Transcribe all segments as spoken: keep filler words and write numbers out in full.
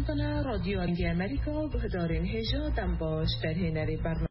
میکنه رادیو انگی امریکا بهدارین هجا دم باش برهنری برنامه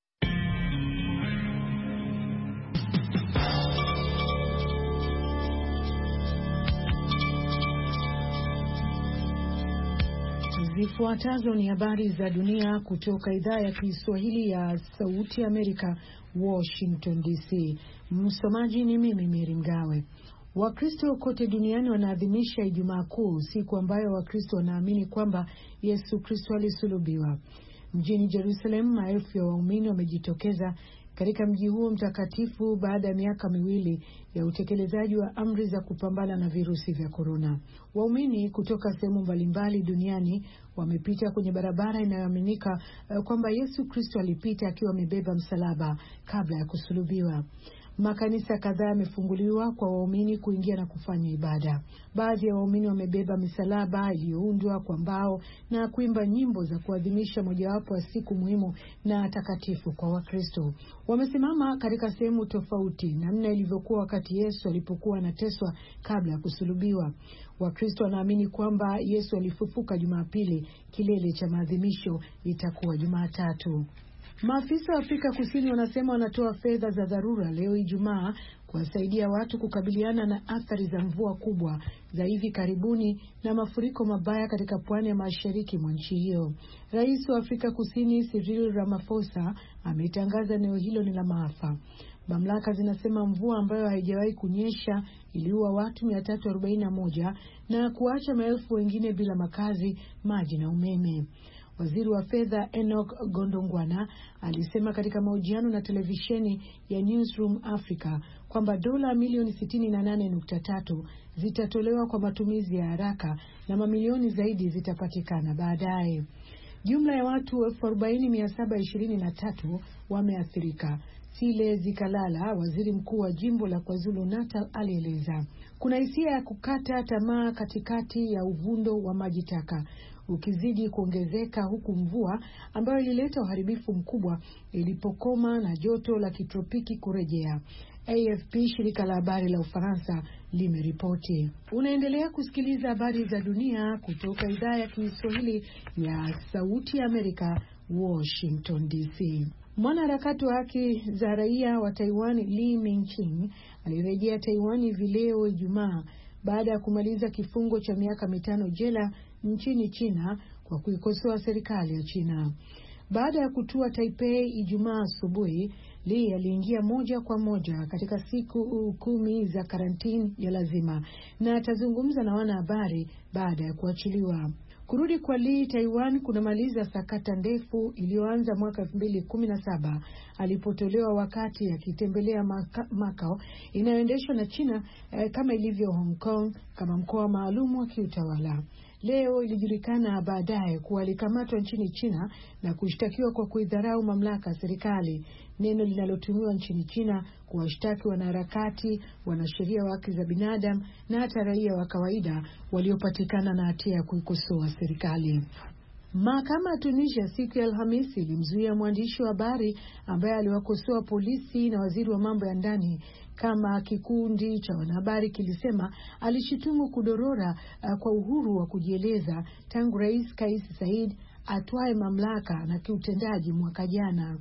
Zifuatazo ni habari za dunia kutoka idhaa ya Kiswahili ya Sauti Amerika, Washington D C. Msomaji ni mimi Mary Mgawe. Wakristo kote duniani wanaadhimisha Ijumaa Kuu, siku ambayo Wakristo wanaamini kwamba Yesu Kristo alisulubiwa. Mjini Jerusalem, maelfu ya waumini wamejitokeza katika mji huo mtakatifu baada ya miaka miwili ya utekelezaji wa amri za kupambana na virusi vya korona. Waumini kutoka sehemu mbalimbali duniani wamepita kwenye barabara inayoaminika uh, kwamba Yesu Kristo alipita akiwa amebeba msalaba kabla ya kusulubiwa. Makanisa kadhaa yamefunguliwa kwa waumini kuingia na kufanya ibada. Baadhi ya waumini wamebeba misalaba iliyoundwa kwa mbao na kuimba nyimbo za kuadhimisha mojawapo ya siku muhimu na takatifu kwa Wakristo. Wamesimama katika sehemu tofauti namna ilivyokuwa wakati Yesu alipokuwa anateswa kabla ya kusulubiwa. Wakristo wanaamini kwamba Yesu alifufuka Jumapili, kilele cha maadhimisho itakuwa Jumatatu. Maafisa wa Afrika Kusini wanasema wanatoa fedha za dharura leo Ijumaa kuwasaidia watu kukabiliana na athari za mvua kubwa za hivi karibuni na mafuriko mabaya katika pwani ya mashariki mwa nchi hiyo. Rais wa Afrika Kusini Cyril Ramaphosa ametangaza eneo hilo ni la maafa. Mamlaka zinasema mvua ambayo haijawahi kunyesha iliua watu mia tatu arobaini na moja na kuacha maelfu wengine bila makazi, maji na umeme. Waziri wa fedha Enoch Gondongwana alisema katika mahojiano na televisheni ya Newsroom Africa kwamba dola milioni sitini na nane nukta tatu zitatolewa kwa matumizi ya haraka na mamilioni zaidi zitapatikana baadaye. Jumla ya watu elfu arobaini mia saba ishirini na tatu wameathirika. Sile Zikalala, waziri mkuu wa jimbo la KwaZulu Natal, alieleza kuna hisia ya kukata tamaa katikati ya uvundo wa maji taka ukizidi kuongezeka, huku mvua ambayo ilileta uharibifu mkubwa ilipokoma na joto la kitropiki kurejea. A F P, shirika la habari la Ufaransa, limeripoti. Unaendelea kusikiliza habari za dunia kutoka idhaa ya Kiswahili ya Sauti ya Amerika, Washington D C. Mwanaharakati wa haki za raia wa Taiwan Lee Ming-ching alirejea Taiwan hivi leo Ijumaa baada ya kumaliza kifungo cha miaka mitano jela nchini China kwa kuikosoa serikali ya China. Baada ya kutua Taipei Ijumaa asubuhi, Lee aliingia moja kwa moja katika siku kumi za karantini ya lazima na atazungumza na wanahabari baada ya kuachiliwa. Kurudi kwa Lee Taiwan kunamaliza sakata ndefu iliyoanza mwaka elfu mbili kumi na saba alipotolewa wakati akitembelea Macau inayoendeshwa na China eh, kama ilivyo Hong Kong kama mkoa maalum wa kiutawala. Leo ilijulikana baadaye kuwa alikamatwa nchini China na kushtakiwa kwa kuidharau mamlaka serikali, neno linalotumiwa nchini China kuwashtaki wanaharakati, wanasheria wa haki za binadamu na hata raia wa kawaida waliopatikana na hatia ya kuikosoa serikali. Mahakama ya Tunisia siku ya Alhamisi ilimzuia mwandishi wa habari ambaye aliwakosoa polisi na waziri wa mambo ya ndani kama kikundi cha wanahabari kilisema alishitumu kudorora uh, kwa uhuru wa kujieleza tangu Rais Kais Saied atwae mamlaka na kiutendaji mwaka jana.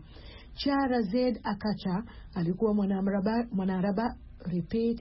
Charazed Akacha alikuwa mwanahabari mwana repeat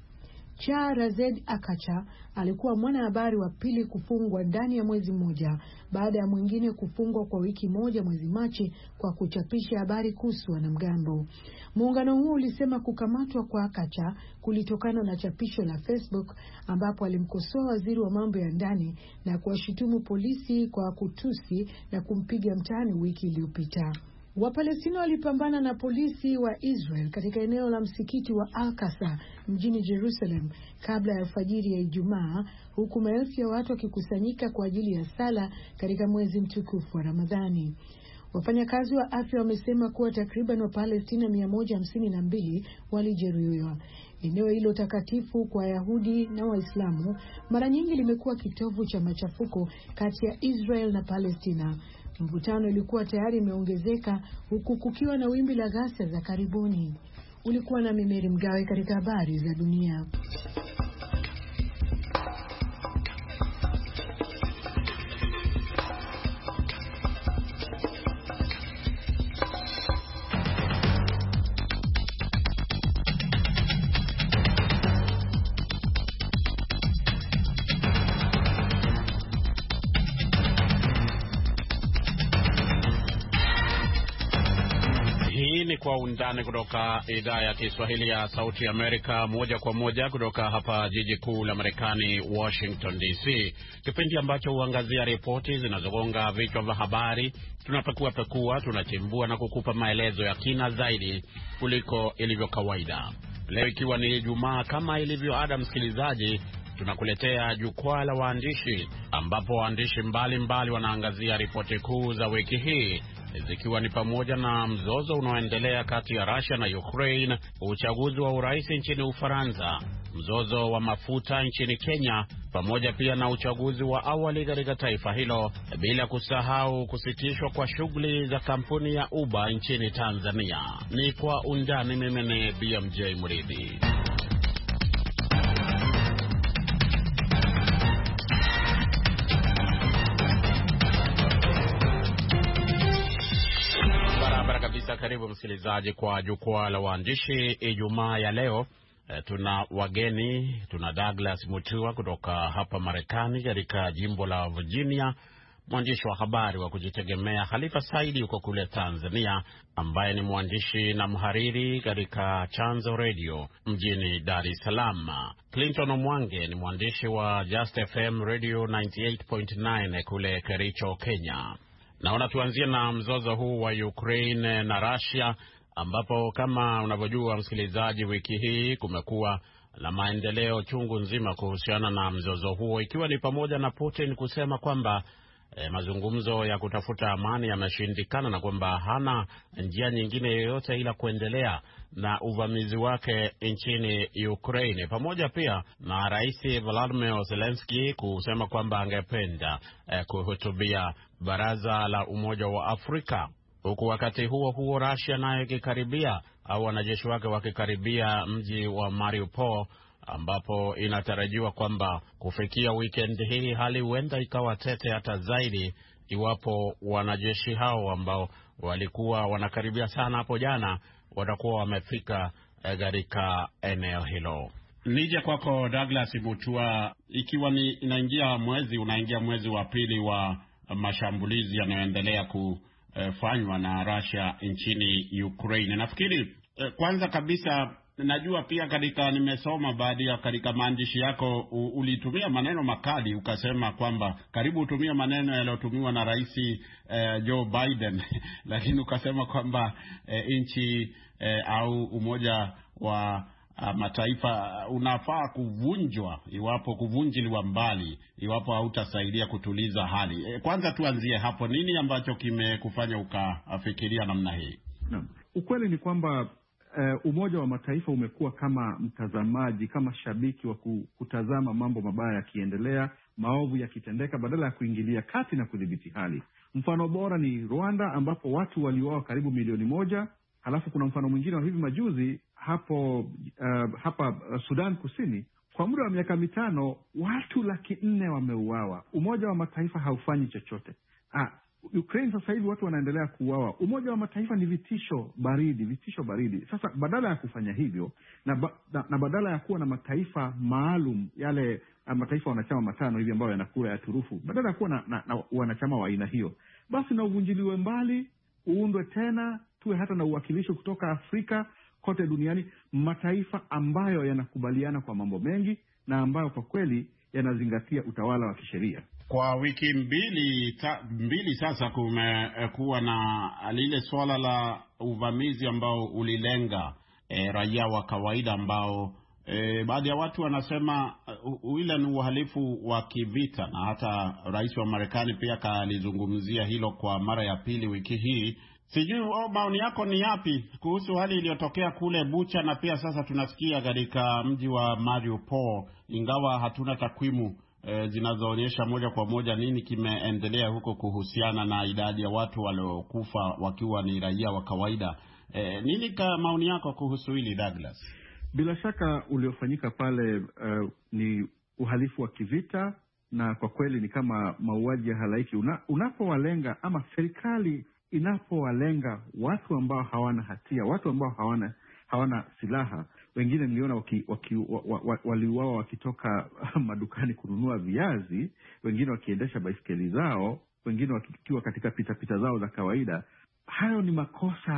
Charazed Akacha alikuwa mwanahabari wa pili kufungwa ndani ya mwezi mmoja baada ya mwingine kufungwa kwa wiki moja mwezi Machi kwa kuchapisha habari kuhusu wanamgambo. Muungano huo ulisema kukamatwa kwa Akacha kulitokana na chapisho la Facebook ambapo alimkosoa waziri wa mambo ya ndani na kuwashutumu polisi kwa kutusi na kumpiga mtaani wiki iliyopita. Wapalestina walipambana na polisi wa Israel katika eneo la msikiti wa Al-Aqsa mjini Jerusalem kabla ya alfajiri ya Ijumaa, huku maelfu ya watu wakikusanyika kwa ajili ya sala katika mwezi mtukufu wa Ramadhani. Wafanyakazi wa afya wamesema kuwa takriban Wapalestina mia moja hamsini na mbili walijeruhiwa. Eneo hilo takatifu kwa Wayahudi na Waislamu mara nyingi limekuwa kitovu cha machafuko kati ya Israel na Palestina. Mvutano ilikuwa tayari imeongezeka huku kukiwa na wimbi la ghasia za karibuni. Ulikuwa na Mary Mgawe katika habari za dunia. Kwa Undani kutoka idhaa ya Kiswahili ya Sauti Amerika, moja kwa moja kutoka hapa jiji kuu la Marekani, Washington D C. Kipindi ambacho huangazia ripoti zinazogonga vichwa vya habari. Tunapekua pekua, tunachimbua na kukupa maelezo ya kina zaidi kuliko ilivyo kawaida. Leo ikiwa ni Ijumaa, kama ilivyo ada, msikilizaji, tunakuletea jukwaa la waandishi, ambapo waandishi mbalimbali wanaangazia ripoti kuu za wiki hii, zikiwa ni pamoja na mzozo unaoendelea kati ya Russia na Ukraine, uchaguzi wa urais nchini Ufaransa, mzozo wa mafuta nchini Kenya, pamoja pia na uchaguzi wa awali katika taifa hilo, bila kusahau kusitishwa kwa shughuli za kampuni ya Uber nchini Tanzania. Ni Kwa Undani. Mimi ni B M J Mridhi. Karibu msikilizaji kwa jukwaa la waandishi. Ijumaa ya leo e, tuna wageni. Tuna Douglas Mutua kutoka hapa Marekani katika jimbo la Virginia, mwandishi wa habari wa kujitegemea. Khalifa Saidi yuko kule Tanzania, ambaye ni mwandishi na mhariri katika Chanzo Radio mjini Dar es Salaam. Clinton Omwange ni mwandishi wa Just F M Radio ninety eight point nine kule Kericho, Kenya. Naona tuanzie na mzozo huu wa Ukraine na Russia, ambapo kama unavyojua msikilizaji, wiki hii kumekuwa na maendeleo chungu nzima kuhusiana na mzozo huo, ikiwa ni pamoja na Putin kusema kwamba eh, mazungumzo ya kutafuta amani yameshindikana na kwamba hana njia nyingine yoyote ila kuendelea na uvamizi wake nchini Ukraine, pamoja pia na Rais Volodymyr Zelensky kusema kwamba angependa eh, kuhutubia Baraza la Umoja wa Afrika. Huku wakati huo huo Russia nayo ikikaribia au wanajeshi wake wakikaribia mji wa Mariupol, ambapo inatarajiwa kwamba kufikia weekend hii hali huenda ikawa tete hata zaidi iwapo wanajeshi hao ambao walikuwa wanakaribia sana hapo jana watakuwa wamefika katika eneo hilo. Nije kwako Douglas Mutua, ikiwa ni inaingia mwezi unaingia mwezi wa pili wa mashambulizi yanayoendelea kufanywa na Russia nchini Ukraine. Nafikiri kwanza kabisa, najua pia katika nimesoma baadhi ya katika maandishi yako ulitumia maneno makali, ukasema kwamba karibu utumia maneno yaliyotumiwa na Rais eh, Joe Biden lakini ukasema kwamba eh, nchi eh, au Umoja wa Uh, mataifa unafaa kuvunjwa iwapo kuvunjiliwa mbali iwapo hautasaidia kutuliza hali. E, kwanza tuanzie hapo, nini ambacho kimekufanya ukafikiria namna hii? Naam. Ukweli ni kwamba uh, Umoja wa Mataifa umekuwa kama mtazamaji, kama shabiki wa kutazama mambo mabaya yakiendelea, maovu yakitendeka, badala ya kuingilia kati na kudhibiti hali. Mfano bora ni Rwanda, ambapo watu waliuawa karibu milioni moja. Halafu kuna mfano mwingine wa hivi majuzi hapo uh, hapa uh, Sudan Kusini, kwa muda wa miaka mitano watu laki nne wameuawa. Umoja wa Mataifa haufanyi chochote. Ah, Ukraine sasa hivi watu wanaendelea kuuawa. Umoja wa Mataifa ni vitisho baridi, vitisho baridi. Sasa badala ya kufanya hivyo na, ba, na, na badala ya kuwa na mataifa maalum yale uh, mataifa wanachama matano hivi ambayo yanakura ya turufu, badala ya kuwa na, na, na wanachama wa aina hiyo, basi na uvunjiliwe mbali, uundwe tena, tuwe hata na uwakilishi kutoka Afrika kote duniani, mataifa ambayo yanakubaliana kwa mambo mengi na ambayo kwa kweli yanazingatia utawala wa kisheria. Kwa wiki mbili ta, mbili sasa kumekuwa na lile swala la uvamizi ambao ulilenga e, raia wa kawaida ambao e, baadhi ya watu wanasema ile ni uhalifu wa kivita, na hata rais wa Marekani pia kalizungumzia hilo kwa mara ya pili wiki hii. Sijui oh, maoni yako ni yapi kuhusu hali iliyotokea kule Bucha, na pia sasa tunasikia katika mji wa Mariupol, ingawa hatuna takwimu e, zinazoonyesha moja kwa moja nini kimeendelea huko kuhusiana na idadi ya watu waliokufa wakiwa ni raia wa kawaida. E, nini ka maoni yako kuhusu hili Douglas? Bila shaka uliofanyika pale uh, ni uhalifu wa kivita, na kwa kweli ni kama mauaji ya halaiki. Una, unapowalenga ama serikali inapowalenga watu ambao hawana hatia, watu ambao hawana hawana silaha. Wengine niliona waki, waki, wa, wa, waliuawa wakitoka madukani kununua viazi, wengine wakiendesha baiskeli zao, wengine wakiwa katika pita pita zao za kawaida. Hayo ni makosa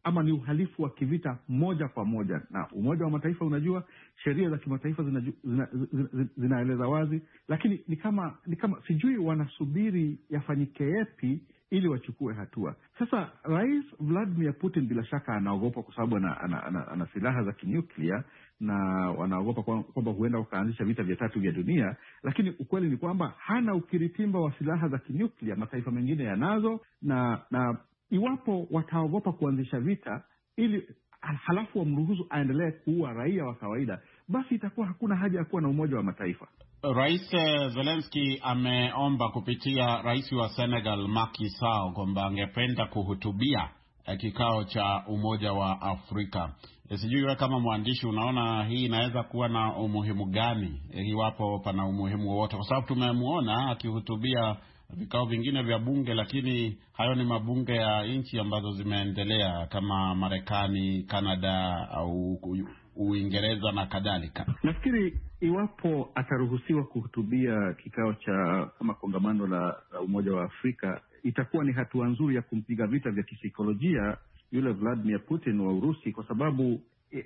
ama ni uhalifu wa kivita moja kwa moja, na Umoja wa Mataifa unajua sheria za kimataifa zinaeleza zina, zina, zina wazi, lakini ni kama ni kama sijui wanasubiri yafanyike yapi ili wachukue hatua. Sasa Rais Vladimir Putin bila shaka anaogopa kwa sababu ana, ana, ana, ana silaha za kinyuklia na wanaogopa kwamba huenda wakaanzisha vita vya tatu vya dunia, lakini ukweli ni kwamba hana ukiritimba wa silaha za kinyuklia. Mataifa mengine yanazo, na na iwapo wataogopa kuanzisha vita ili halafu wamruhusu aendelee kuua raia wa kawaida, basi itakuwa hakuna haja ya kuwa na Umoja wa Mataifa. Rais Zelensky ameomba kupitia rais wa Senegal Macky Sall kwamba angependa kuhutubia kikao cha Umoja wa Afrika. Sijui wewe kama mwandishi unaona hii inaweza kuwa na umuhimu gani, iwapo pana umuhimu wowote, kwa sababu tumemuona akihutubia vikao vingine vya bunge, lakini hayo ni mabunge ya nchi ambazo zimeendelea kama Marekani, Canada au Uingereza na kadhalika. Nafikiri iwapo ataruhusiwa kuhutubia kikao cha kama kongamano la, la Umoja wa Afrika, itakuwa ni hatua nzuri ya kumpiga vita vya kisaikolojia yule Vladimir Putin wa Urusi, kwa sababu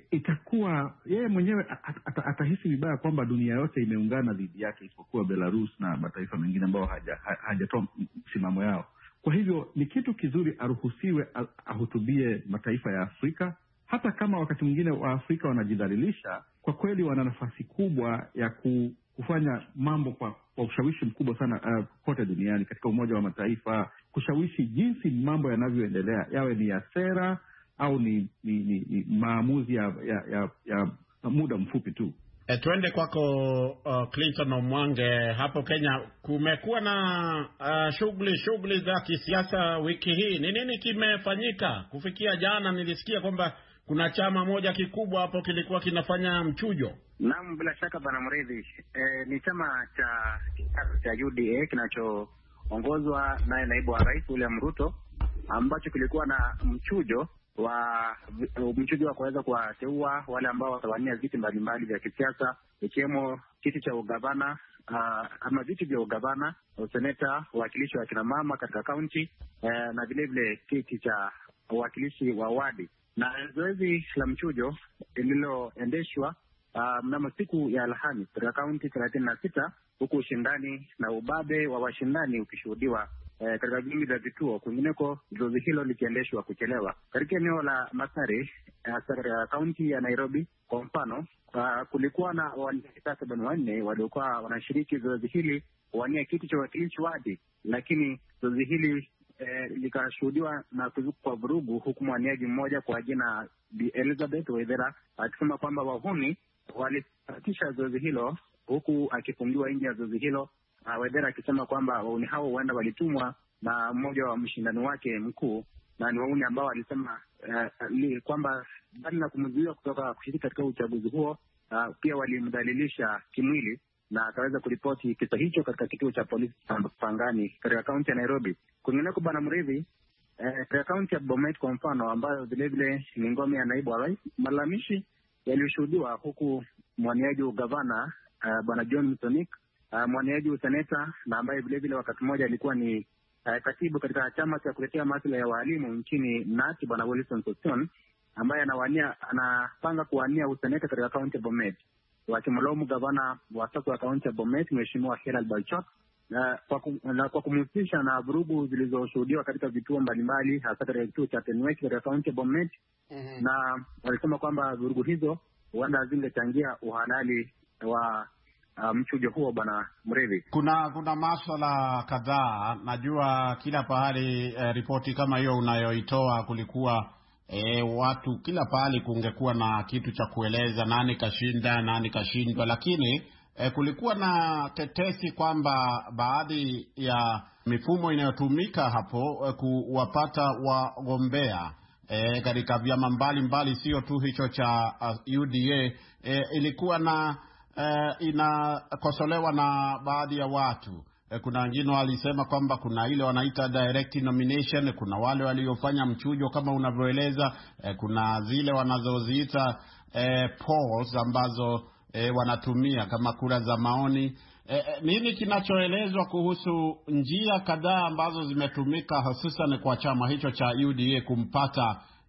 itakuwa yeye mwenyewe at, at, atahisi vibaya kwamba dunia yote imeungana dhidi yake isipokuwa Belarus na mataifa mengine ambayo hajatoa msimamo yao. Kwa hivyo ni kitu kizuri aruhusiwe ahutubie mataifa ya Afrika, hata kama wakati mwingine wa Afrika wanajidhalilisha. Kwa kweli wana nafasi kubwa ya kufanya mambo kwa, kwa ushawishi mkubwa sana uh, kote duniani katika Umoja wa Mataifa, kushawishi jinsi mambo yanavyoendelea, yawe ni ya sera au ni, ni, ni, ni maamuzi ya, ya, ya, ya muda mfupi tu. E, tuende kwako uh, Clinton Omwange. Hapo Kenya kumekuwa na uh, shughuli shughuli za kisiasa wiki hii. Ni nini kimefanyika kufikia jana? Nilisikia kwamba kuna chama moja kikubwa hapo kilikuwa kinafanya mchujo. Naam, bila shaka bwana Mridhi, e, ni chama cha cha U D A kinachoongozwa naye naibu wa rais William Ruto, ambacho kilikuwa na mchujo wa mchujo wa kuweza kuwateua wale ambao watawania viti mbalimbali vya kisiasa, ikiwemo kiti cha ugavana uh, ama viti vya ugavana, useneta, uwakilishi wa kina mama katika kaunti uh, na vile vile kiti cha uwakilishi wa wadi. Na zoezi la mchujo lililoendeshwa uh, mnamo siku ya Alhamisi katika kaunti thelathini na sita, huku ushindani na ubabe wa washindani ukishuhudiwa Eh, katika vingi vya vituo. Kwingineko zoezi hilo likiendeshwa kuchelewa. Katika eneo la Masari, katika kaunti ya Nairobi kwa mfano, uh, kulikuwa na wanasiasa takriban wanne waliokuwa wanashiriki zoezi hili kuwania kiti cha uwakilishi wadi, lakini zoezi hili eh, likashuhudiwa na kuzuka kwa vurugu, huku mwaniaji mmoja kwa jina Bi Elizabeth Waithera akisema kwamba wahuni walifatisha zoezi hilo, huku akifungiwa nje ya zoezi hilo. Uh, Waithera akisema kwamba wauni hao huenda walitumwa na mmoja wa mshindani wake mkuu, na ni wauni ambao walisema uh, kwamba bali na kumzuia kutoka kushiriki katika uchaguzi huo, uh, pia walimdhalilisha kimwili, na akaweza kuripoti kisa hicho katika kituo cha polisi cha Pangani katika kaunti ya Nairobi. Kwingineko bwana Mridhi, uh, katika kaunti ya Bomet kwa mfano, ambayo vile vile ni ngome ya naibu wa rais, malalamishi yalishuhudiwa, huku mwaniaji wa gavana uh, bwana John Mtonik, Uh, mwaniaji useneta na ambaye vile vile wakati mmoja alikuwa ni uh, katibu katika chama cha kutetea masuala ya walimu nchini N A T, bwana Wilson Sossion, ambaye anawania anapanga kuwania useneta katika kaunti ya Bomet, wakimlaumu gavana wa sasa wa kaunti ya Bomet mheshimiwa Herald Balchot na kwa, kum, na kwa kumhusisha na vurugu zilizoshuhudiwa katika vituo mbalimbali, hasa katika kituo cha Tenwek katika kaunti ya Bomet. Mm-hmm. Na walisema kwamba vurugu hizo huenda zingechangia uhalali wa Uh, mchujo huo bwana Mridhi. Kuna kuna masuala kadhaa, najua kila pahali eh, ripoti kama hiyo unayoitoa kulikuwa eh, watu kila pahali kungekuwa na kitu cha kueleza nani kashinda nani kashindwa, lakini eh, kulikuwa na tetesi kwamba baadhi ya mifumo inayotumika hapo eh, kuwapata wagombea eh, katika vyama mbalimbali, sio tu hicho cha uh, U D A eh, ilikuwa na Uh, inakosolewa na baadhi ya watu. Uh, kuna wengine walisema kwamba kuna ile wanaita direct nomination, kuna wale waliofanya mchujo kama unavyoeleza, uh, kuna zile wanazoziita uh, polls ambazo uh, wanatumia kama kura za maoni. Uh, nini kinachoelezwa kuhusu njia kadhaa ambazo zimetumika hususan kwa chama hicho cha U D A kumpata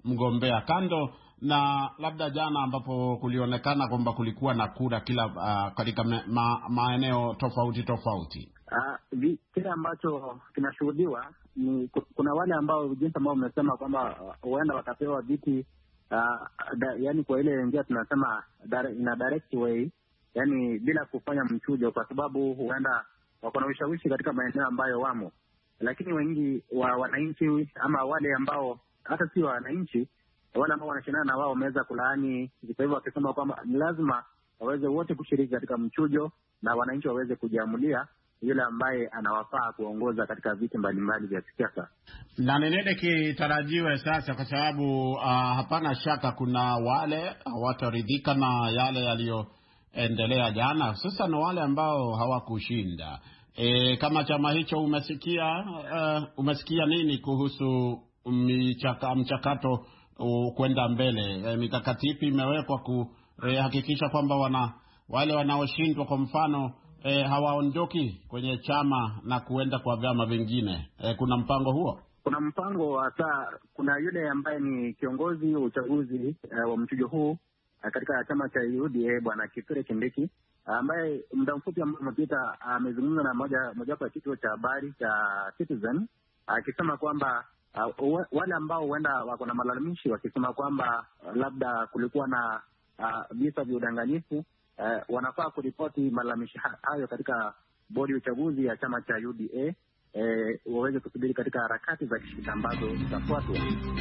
mgombea, kando na labda jana ambapo kulionekana kwamba kulikuwa na kura kila uh, katika ma, maeneo tofauti tofauti. Uh, kile ambacho kinashuhudiwa ni kuna wale ambao jinsi ambao umesema kwamba huenda watapewa viti uh, da, yani kwa ile njia tunasema na direct way, yani bila kufanya mchujo, kwa sababu huenda wako na ushawishi katika maeneo ambayo wamo. Lakini wengi wa wananchi ama wale ambao hata si wananchi, wale ambao wanashindana na wao wameweza kulaani kwa hivyo, wakisema kwamba ni lazima waweze wote kushiriki katika mchujo na wananchi waweze kujiamulia yule ambaye anawafaa kuongoza katika viti mbalimbali vya kisiasa. Na nini kitarajiwe sasa, kwa sababu uh, hapana shaka kuna wale hawataridhika na yale yaliyoendelea jana. Sasa na wale ambao hawakushinda. E, kama chama hicho umesikia uh, umesikia nini kuhusu mchaka, mchakato uh, kwenda mbele? E, mikakati ipi imewekwa kuhakikisha uh, kwamba wana wale wanaoshindwa kwa mfano E, hawaondoki kwenye chama na kuenda kwa vyama vingine? E, kuna mpango huo? Kuna mpango hasa, kuna yule ambaye ni kiongozi wa uchaguzi e, wa mchujo huu e, katika chama cha U D A, Bwana Kithure Kindiki, ambaye muda mfupi ambao umepita amezungumza na moja mojawapo ya kituo cha habari cha Citizen akisema kwamba uh, wale ambao huenda wako na malalamishi wakisema kwamba uh, labda kulikuwa na visa uh, vya udanganyifu Uh, wanafaa kuripoti malalamishi hayo katika bodi ya uchaguzi ya chama cha U D A, uh, waweze kusubiri katika harakati za kisheria ambazo zitafuatwa.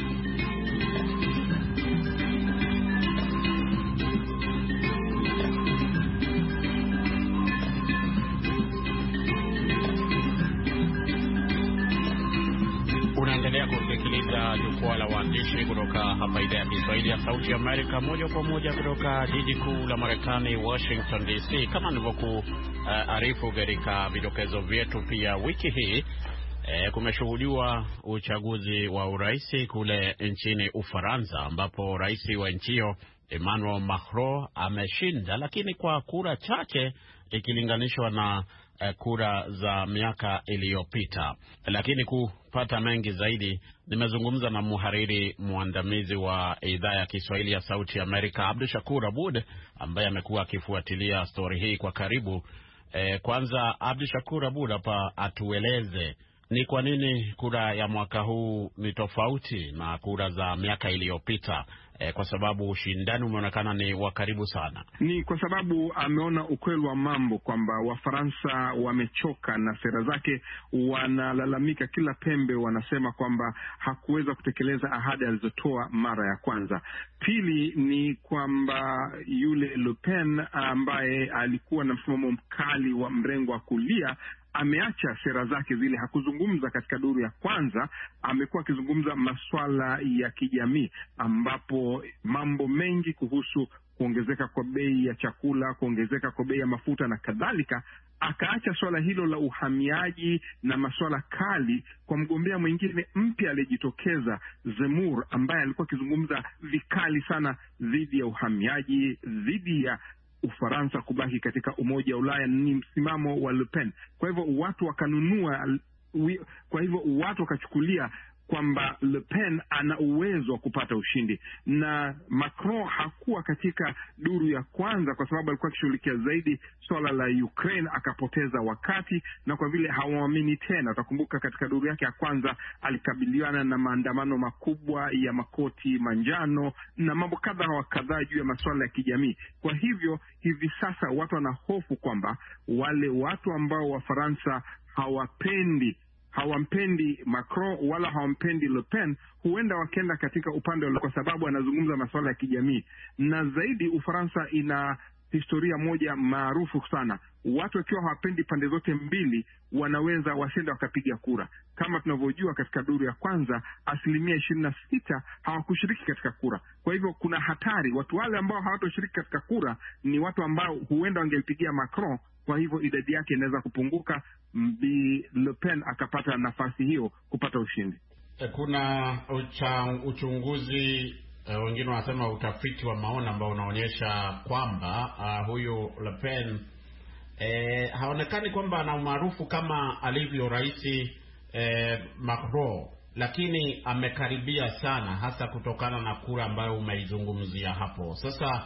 Unaendelea kusikiliza jukwaa la waandishi kutoka hapa idhaa ya Kiswahili ya Sauti ya Amerika, moja kwa moja kutoka jiji kuu la Marekani, Washington D C. Kama nilivyokuarifu uh, katika vidokezo vyetu, pia wiki hii eh, kumeshuhudiwa uchaguzi wa urais kule nchini Ufaransa, ambapo rais wa nchi hiyo Emmanuel Macron ameshinda, lakini kwa kura chache ikilinganishwa na kura za miaka iliyopita. Lakini kupata mengi zaidi, nimezungumza na mhariri mwandamizi wa idhaa ya Kiswahili ya Sauti ya Amerika, Abdushakur Abud, ambaye amekuwa akifuatilia story hii kwa karibu. E, kwanza Abdushakur Abud hapa atueleze ni kwa nini kura ya mwaka huu ni tofauti na kura za miaka iliyopita. E, kwa sababu ushindani umeonekana ni wa karibu sana. Ni kwa sababu ameona ukweli wa mambo kwamba Wafaransa wamechoka na sera zake, wanalalamika kila pembe, wanasema kwamba hakuweza kutekeleza ahadi alizotoa mara ya kwanza. Pili ni kwamba yule Le Pen ambaye alikuwa na msimamo mkali wa mrengo wa kulia ameacha sera zake zile, hakuzungumza katika duru ya kwanza. Amekuwa akizungumza masuala ya kijamii, ambapo mambo mengi kuhusu kuongezeka kwa bei ya chakula, kuongezeka kwa bei ya mafuta na kadhalika. Akaacha swala hilo la uhamiaji na masuala kali kwa mgombea mwingine mpya aliyejitokeza, Zemmour, ambaye alikuwa akizungumza vikali sana dhidi ya uhamiaji, dhidi ya Ufaransa kubaki katika Umoja wa Ulaya. Ni msimamo wa Le Pen. Kwa hivyo watu wakanunua, kwa hivyo watu wakachukulia kwamba Le Pen ana uwezo wa kupata ushindi, na Macron hakuwa katika duru ya kwanza kwa sababu alikuwa akishughulikia zaidi swala la Ukraine, akapoteza wakati, na kwa vile hawaamini tena. Utakumbuka katika duru yake ya kwanza alikabiliana na maandamano makubwa ya makoti manjano na mambo kadha wa kadhaa juu ya masuala ya kijamii. Kwa hivyo hivi sasa watu wana hofu kwamba wale watu ambao Wafaransa hawapendi hawampendi Macron wala hawampendi Le Pen, huenda wakenda katika upande wale, kwa sababu anazungumza masuala ya kijamii. Na zaidi Ufaransa ina historia moja maarufu sana, watu wakiwa hawapendi pande zote mbili wanaweza wasenda wakapiga kura. Kama tunavyojua katika duru ya kwanza asilimia ishirini na sita hawakushiriki katika kura. Kwa hivyo kuna hatari, watu wale ambao hawatoshiriki katika kura ni watu ambao huenda wangepigia Macron. Kwa hivyo idadi yake inaweza kupunguka, Bi Le Pen akapata nafasi hiyo kupata ushindi. Kuna ucha, uchunguzi uh, wengine wanasema utafiti wa maoni ambao unaonyesha kwamba uh, huyu Le Pen eh, haonekani kwamba ana umaarufu kama alivyo rais eh, Macron. lakini amekaribia sana, hasa kutokana na kura ambayo umeizungumzia hapo. Sasa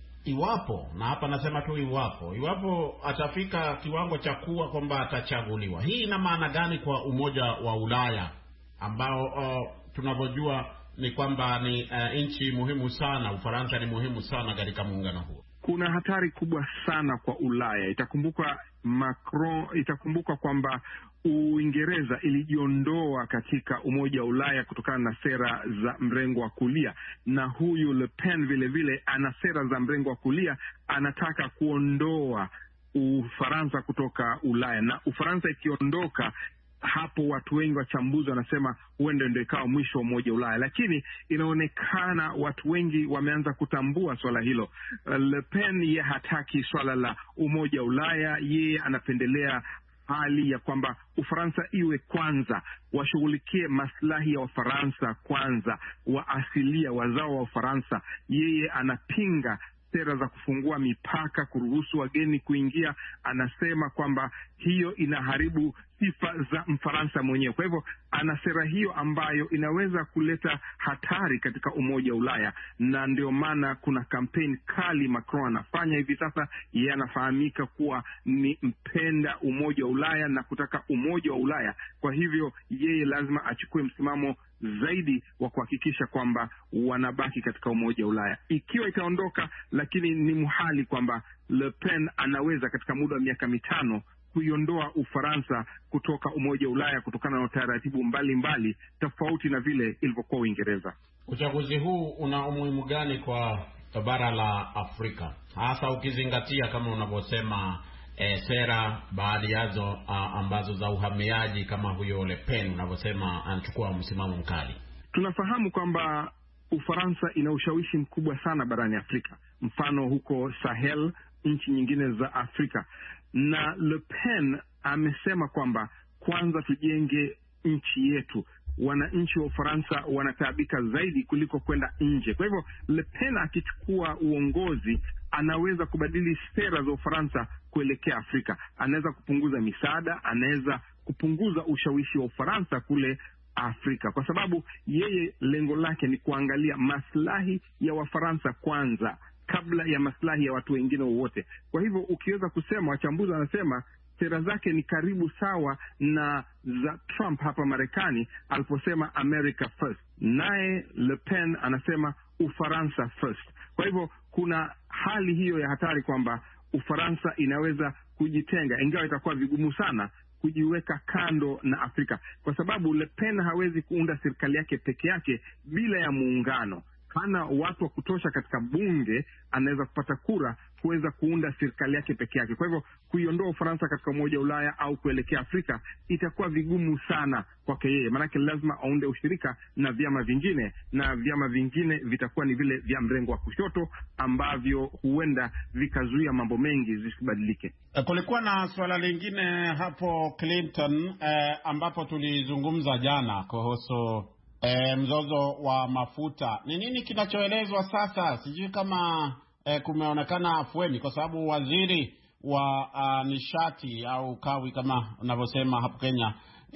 iwapo, na hapa nasema tu iwapo, iwapo atafika kiwango cha kuwa kwamba atachaguliwa, hii ina maana gani kwa Umoja wa Ulaya ambao uh, tunavyojua ni kwamba ni uh, nchi muhimu sana, Ufaransa ni muhimu sana katika muungano huo? Kuna hatari kubwa sana kwa Ulaya. Itakumbuka Macron, itakumbuka kwamba Uingereza ilijiondoa katika Umoja wa Ulaya kutokana na sera za mrengo wa kulia, na huyu Le Pen vile vile ana sera za mrengo wa kulia, anataka kuondoa Ufaransa kutoka Ulaya, na Ufaransa ikiondoka hapo, watu wengi wachambuzi wanasema huenda ndio ikawa mwisho wa Umoja wa Ulaya, lakini inaonekana watu wengi wameanza kutambua swala hilo. Le Pen yeye hataki swala la Umoja wa Ulaya, yeye anapendelea hali ya kwamba Ufaransa iwe kwanza, washughulikie maslahi ya Wafaransa kwanza, wa asilia, wazao wa Ufaransa. Yeye anapinga sera za kufungua mipaka, kuruhusu wageni kuingia. Anasema kwamba hiyo inaharibu sifa za Mfaransa mwenyewe. Kwa hivyo ana sera hiyo ambayo inaweza kuleta hatari katika Umoja wa Ulaya, na ndio maana kuna kampeni kali Macron anafanya hivi sasa. Yeye anafahamika kuwa ni mpenda Umoja wa Ulaya na kutaka Umoja wa Ulaya. Kwa hivyo yeye lazima achukue msimamo zaidi wa kuhakikisha kwamba wanabaki katika Umoja wa Ulaya. Ikiwa itaondoka, lakini ni muhali kwamba Le Pen anaweza katika muda wa miaka mitano kuiondoa Ufaransa kutoka Umoja wa Ulaya kutokana na utaratibu mbalimbali tofauti na vile ilivyokuwa Uingereza. Uchaguzi huu una umuhimu gani kwa bara la Afrika, hasa ukizingatia kama unavyosema e, sera baadhi yazo a, ambazo za uhamiaji, kama huyo Le Pen unavyosema anachukua msimamo mkali? Tunafahamu kwamba Ufaransa ina ushawishi mkubwa sana barani Afrika, mfano huko Sahel, nchi nyingine za Afrika, na Le Pen amesema kwamba kwanza tujenge nchi yetu. Wananchi wa Ufaransa wanataabika zaidi kuliko kwenda nje. Kwa hivyo Le Pen akichukua uongozi, anaweza kubadili sera za Ufaransa kuelekea Afrika. Anaweza kupunguza misaada, anaweza kupunguza ushawishi wa Ufaransa kule Afrika, kwa sababu yeye lengo lake ni kuangalia maslahi ya Wafaransa kwanza kabla ya maslahi ya watu wengine wowote. Kwa hivyo ukiweza kusema, wachambuzi wanasema sera zake ni karibu sawa na za Trump hapa Marekani aliposema America first, naye Le Pen anasema Ufaransa first. Kwa hivyo kuna hali hiyo ya hatari kwamba Ufaransa inaweza kujitenga, ingawa itakuwa vigumu sana kujiweka kando na Afrika, kwa sababu Le Pen hawezi kuunda serikali yake peke yake bila ya muungano. Hana watu wa kutosha katika bunge anaweza kupata kura kuweza kuunda serikali yake peke yake. Kwa hivyo kuiondoa Ufaransa katika Umoja wa Ulaya au kuelekea Afrika itakuwa vigumu sana kwake yeye, maanake lazima aunde ushirika na vyama vingine, na vyama vingine vitakuwa ni vile vya mrengo wa kushoto ambavyo huenda vikazuia mambo mengi zisibadilike. Kulikuwa na swala lingine hapo Clinton, eh, ambapo tulizungumza jana kuhusu E, mzozo wa mafuta. Ni nini kinachoelezwa sasa? Sijui kama e, kumeonekana afueni, kwa sababu waziri wa uh, nishati au kawi kama unavyosema hapo Kenya,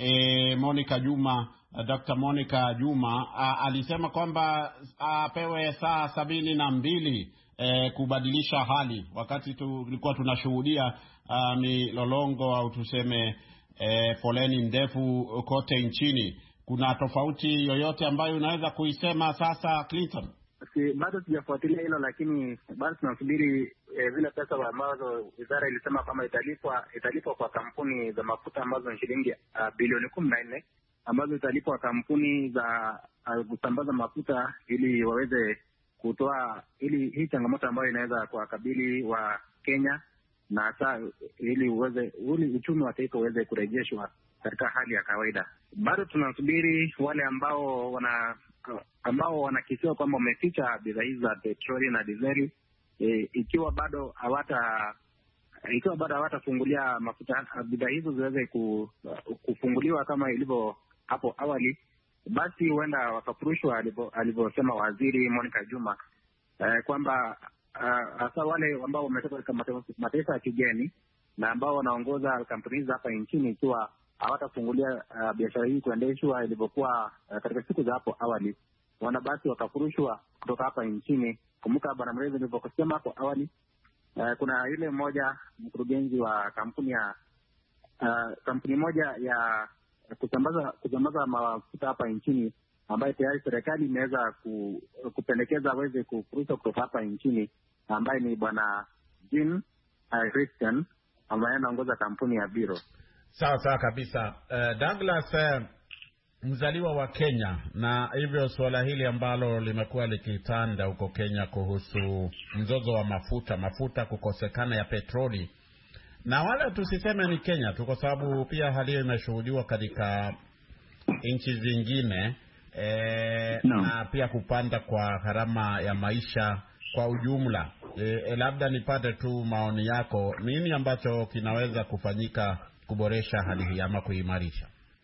e, Monica Juma, uh, Doctor Monica Juma uh, alisema kwamba apewe uh, saa sabini na mbili e, kubadilisha hali, wakati tulikuwa tunashuhudia uh, milolongo au tuseme e, foleni ndefu kote nchini. Kuna tofauti yoyote ambayo unaweza kuisema sasa, Clinton? Si, bado sijafuatilia hilo, lakini bado tunasubiri eh, zile pesa ambazo wizara ilisema kama italipwa italipwa kwa kampuni za mafuta ambazo ni shilingi uh, bilioni kumi na nne ambazo italipwa kampuni za uh, kusambaza mafuta ili waweze kutoa ili hii changamoto ambayo inaweza kuwakabili wa Kenya, na hasa ili uweze ili uchumi wa taifa uweze kurejeshwa katika hali ya kawaida. Bado tunasubiri wale ambao wana ambao wanakisiwa kwamba wameficha bidhaa hizi za petroli na dizeli, e, ikiwa bado hawata ikiwa bado hawatafungulia mafuta bidhaa hizo ziweze kufunguliwa kama ilivyo hapo awali, basi huenda wakafurushwa alivyosema waziri Monica Juma, e, kwamba hasa uh, wale ambao wametoka katika mataifa ya kigeni na ambao wanaongoza kampuni hapa nchini, ikiwa hawatafungulia uh, biashara hii kuendeshwa ilivyokuwa uh, katika siku za hapo awali, wana basi wakafurushwa kutoka hapa nchini. Kumbuka Bwana Mrezi nilivyosema hapo awali, uh, kuna yule mmoja mkurugenzi wa kampuni ya uh, kampuni moja ya kusambaza kusambaza mafuta hapa nchini ambaye tayari serikali imeweza ku, kupendekeza aweze kufurushwa kutoka hapa nchini, ambaye ni Bwana Jean uh, Christian ambaye anaongoza kampuni ya Biro. Sawa sawa kabisa. Uh, Douglas, uh, mzaliwa wa Kenya, na hivyo suala hili ambalo limekuwa likitanda huko Kenya kuhusu mzozo wa mafuta, mafuta kukosekana ya petroli, na wala tusiseme ni Kenya tu, kwa sababu pia hali hiyo imeshuhudiwa katika nchi zingine, e, no. na pia kupanda kwa gharama ya maisha kwa ujumla. E, labda nipate tu maoni yako, nini ambacho kinaweza kufanyika kuboresha hali hii ama kuimarisha?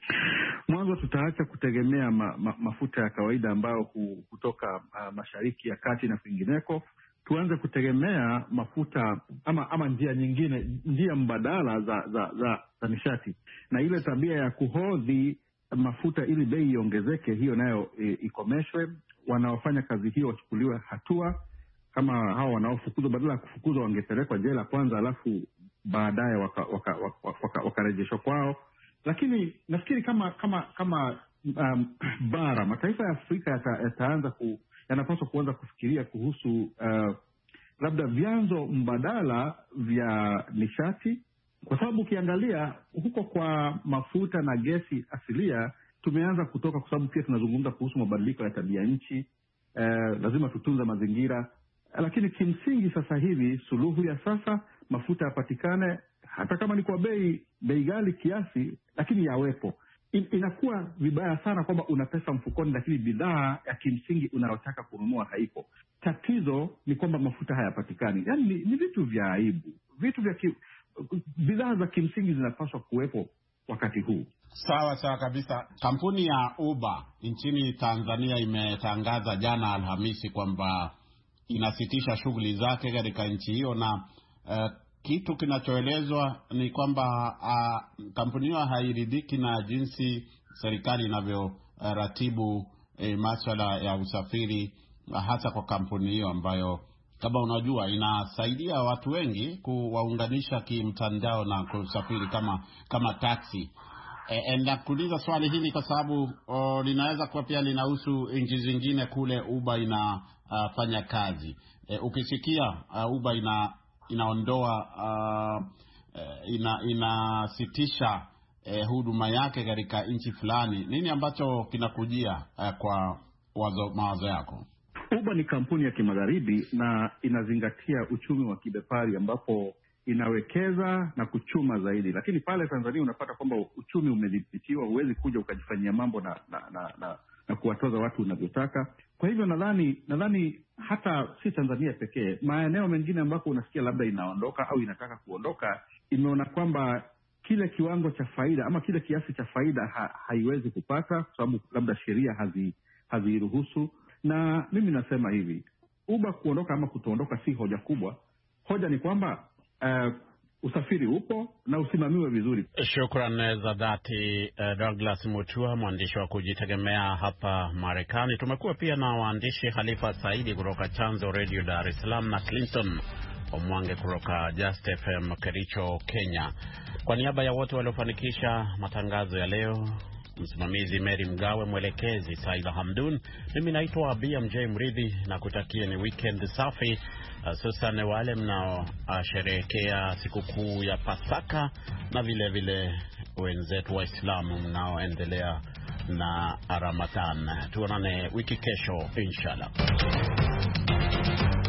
Mwanzo tutaacha kutegemea ma, ma, mafuta ya kawaida ambayo kutoka uh, Mashariki ya Kati na kwingineko. Tuanze kutegemea mafuta ama ama njia nyingine, njia mbadala za za za, za nishati, na ile tabia ya kuhodhi mafuta ili bei iongezeke, hiyo nayo e, ikomeshwe. Wanaofanya kazi hiyo wachukuliwe hatua. Kama hao wanaofukuzwa, badala ya kufukuzwa wangepelekwa jela kwanza, alafu baadaye wakarejeshwa waka, waka, waka, waka kwao. Lakini nafikiri kama kama kama um, bara mataifa ya Afrika yata, yataanza ku yanapaswa kuanza kufikiria kuhusu uh, labda vyanzo mbadala vya nishati, kwa sababu ukiangalia huko kwa mafuta na gesi asilia tumeanza kutoka, kwa sababu pia tunazungumza kuhusu mabadiliko ya tabia nchi. Uh, lazima tutunze mazingira, lakini kimsingi sasa hivi suluhu ya sasa mafuta yapatikane, hata kama ni kwa bei bei ghali kiasi, lakini yawepo. In, inakuwa vibaya sana kwamba una pesa mfukoni lakini bidhaa ya kimsingi unayotaka kununua haipo. Tatizo ni kwamba mafuta hayapatikani. Yaani ni, ni vitu vya aibu. Vitu vya ki, bidhaa za kimsingi zinapaswa kuwepo wakati huu. Sawa sawa kabisa. Kampuni ya Uber nchini Tanzania imetangaza jana Alhamisi kwamba inasitisha shughuli zake katika nchi hiyo, na uh, kitu kinachoelezwa ni kwamba uh, kampuni hiyo hairidhiki na jinsi serikali inavyoratibu uh, eh, masuala ya usafiri, uh, hasa kwa kampuni hiyo ambayo kama unajua inasaidia watu wengi kuwaunganisha kimtandao na kusafiri kama kama taxi. E, na kuuliza swali hili kwa sababu o, linaweza kuwa pia linahusu nchi zingine kule Uber inafanya uh, kazi. E, ukisikia uh, Uber ina inaondoa uh, ina inasitisha uh, huduma yake katika nchi fulani, nini ambacho kinakujia uh, kwa wazo, mawazo yako? Uber ni kampuni ya kimagharibi na inazingatia uchumi wa kibepari ambapo inawekeza na kuchuma zaidi, lakini pale Tanzania unapata kwamba uchumi umedhibitiwa, huwezi kuja ukajifanyia mambo na na na, na, na kuwatoza watu unavyotaka. Kwa hivyo nadhani nadhani hata si Tanzania pekee, maeneo mengine ambapo unasikia labda inaondoka au inataka kuondoka, imeona kwamba kile kiwango cha faida ama kile kiasi cha faida ha, haiwezi kupata kwa sababu labda sheria hazi haziruhusu. Na mimi nasema hivi, Uber kuondoka ama kutoondoka si hoja kubwa. Hoja ni kwamba Uh, usafiri upo na usimamiwe vizuri. Shukran za dhati uh, Douglas Mutua, mwandishi wa kujitegemea hapa Marekani. Tumekuwa pia na waandishi Khalifa Saidi kutoka Chanzo Radio Dar es Salaam na Clinton Omwange kutoka Just F M Kericho, Kenya. Kwa niaba ya wote waliofanikisha matangazo ya leo, msimamizi Mary Mgawe, mwelekezi Saida Hamdun, mimi naitwa B M J Mridhi na kutakia ni weekend safi, hususan wale mnao asherehekea sikukuu ya Pasaka na vile vile wenzetu Waislamu mnaoendelea na Ramadhan. Tuonane wiki kesho inshallah.